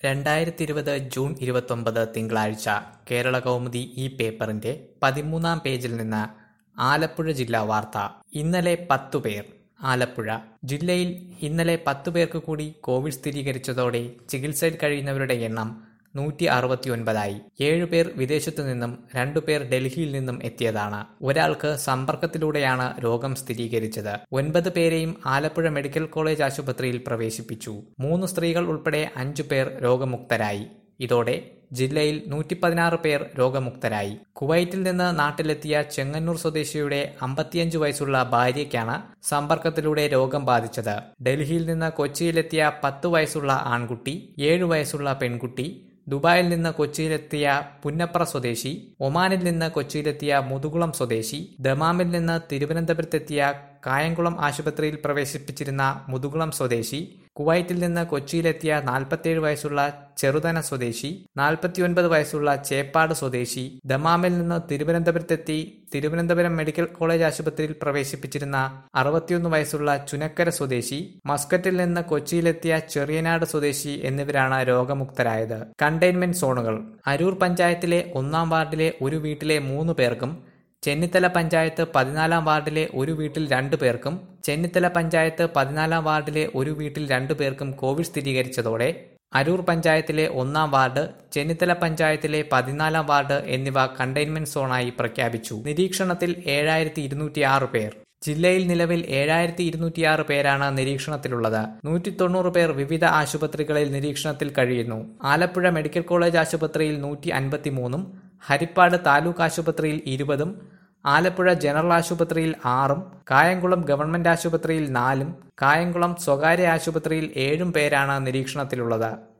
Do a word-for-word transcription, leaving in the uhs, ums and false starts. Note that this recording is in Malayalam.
രണ്ടായിരത്തിയിരുപത് ജൂൺ ഇരുപത്തൊമ്പത് തിങ്കളാഴ്ച കേരളകൗമുദി ഈ പേപ്പറിന്റെ പതിമൂന്നാം പേജിൽ നിന്ന് ആലപ്പുഴ ജില്ലാ വാർത്ത. ഇന്നലെ പത്തുപേർ. ആലപ്പുഴ ജില്ലയിൽ ഇന്നലെ പത്തുപേർക്ക് കൂടി കോവിഡ് സ്ഥിരീകരിച്ചതോടെ ചികിത്സയിൽ കഴിയുന്നവരുടെ എണ്ണം നൂറ്റി അറുപത്തിയൊൻപതായി. ഏഴുപേർ വിദേശത്തു നിന്നും രണ്ടുപേർ ഡൽഹിയിൽ നിന്നും എത്തിയതാണ്. ഒരാൾക്ക് സമ്പർക്കത്തിലൂടെയാണ് രോഗം സ്ഥിരീകരിച്ചത്. ഒൻപത് പേരെയും ആലപ്പുഴ മെഡിക്കൽ കോളേജ് ആശുപത്രിയിൽ പ്രവേശിപ്പിച്ചു. മൂന്ന് സ്ത്രീകൾ ഉൾപ്പെടെ അഞ്ചു പേർ രോഗമുക്തരായി. ഇതോടെ ജില്ലയിൽ നൂറ്റി പതിനാറ് പേർ രോഗമുക്തരായി. കുവൈറ്റിൽ നിന്ന് നാട്ടിലെത്തിയ ചെങ്ങന്നൂർ സ്വദേശിയുടെ അമ്പത്തിയഞ്ചു വയസ്സുള്ള ഭാര്യയ്ക്കാണ് സമ്പർക്കത്തിലൂടെ രോഗം ബാധിച്ചത്. ഡൽഹിയിൽ നിന്ന് കൊച്ചിയിലെത്തിയ പത്തു വയസ്സുള്ള ആൺകുട്ടി, ഏഴു വയസ്സുള്ള പെൺകുട്ടി, ദുബായിൽ നിന്ന് കൊച്ചിയിലെത്തിയ പുന്നപ്ര സ്വദേശി, ഒമാനിൽ നിന്ന് കൊച്ചിയിലെത്തിയ മുതുകുളം സ്വദേശി, ദമാമിൽ നിന്ന് തിരുവനന്തപുരത്തെത്തിയ കായംകുളം ആശുപത്രിയിൽ പ്രവേശിപ്പിച്ചിരുന്ന മുതുകുളം സ്വദേശി, കുവൈറ്റിൽ നിന്ന് കൊച്ചിയിലെത്തിയ നാൽപ്പത്തിയേഴ് വയസ്സുള്ള ചെറുതന സ്വദേശി, നാൽപ്പത്തിയൊൻപത് വയസ്സുള്ള ചേപ്പാട് സ്വദേശി, ദമാമിൽ നിന്ന് തിരുവനന്തപുരത്തെത്തി തിരുവനന്തപുരം മെഡിക്കൽ കോളേജ് ആശുപത്രിയിൽ പ്രവേശിപ്പിച്ചിരുന്ന അറുപത്തിയൊന്ന് വയസ്സുള്ള ചുനക്കര സ്വദേശി, മസ്കറ്റിൽ നിന്ന് കൊച്ചിയിലെത്തിയ ചെറിയനാട് സ്വദേശി എന്നിവരാണ് രോഗമുക്തരായത്. കണ്ടെയ്ൻമെന്റ് സോണുകൾ. അരൂർ പഞ്ചായത്തിലെ ഒന്നാം വാർഡിലെ ഒരു വീട്ടിലെ മൂന്ന് പേർക്കും, ചെന്നിത്തല പഞ്ചായത്ത് പതിനാലാം വാർഡിലെ ഒരു വീട്ടിൽ രണ്ടു പേർക്കും, ചെന്നിത്തല പഞ്ചായത്ത് പതിനാലാം വാർഡിലെ ഒരു വീട്ടിൽ രണ്ടു പേർക്കും കോവിഡ് സ്ഥിരീകരിച്ചതോടെ അരൂർ പഞ്ചായത്തിലെ ഒന്നാം വാർഡ്, ചെന്നിത്തല പഞ്ചായത്തിലെ പതിനാലാം വാർഡ് എന്നിവ കണ്ടെയ്ൻമെന്റ് സോണായി പ്രഖ്യാപിച്ചു. നിരീക്ഷണത്തിൽ ഏഴായിരത്തി ഇരുന്നൂറ്റി ആറ് പേർ. ജില്ലയിൽ നിലവിൽ ഏഴായിരത്തി ഇരുന്നൂറ്റിയാറ് പേരാണ് നിരീക്ഷണത്തിലുള്ളത്. നൂറ്റി തൊണ്ണൂറ് പേർ വിവിധ ആശുപത്രികളിൽ നിരീക്ഷണത്തിൽ കഴിയുന്നു. ആലപ്പുഴ മെഡിക്കൽ കോളേജ് ആശുപത്രിയിൽ നൂറ്റി അൻപത്തിമൂന്നും, ഹരിപ്പാട് താലൂക്ക് ആശുപത്രിയിൽ ഇരുപതും, ആലപ്പുഴ ജനറൽ ആശുപത്രിയിൽ ആറും, കായംകുളം ഗവൺമെന്റ് ആശുപത്രിയിൽ നാലും, കായംകുളം സ്വകാര്യ ആശുപത്രിയിൽ ഏഴും പേരാണ് നിരീക്ഷണത്തിലുള്ളത്.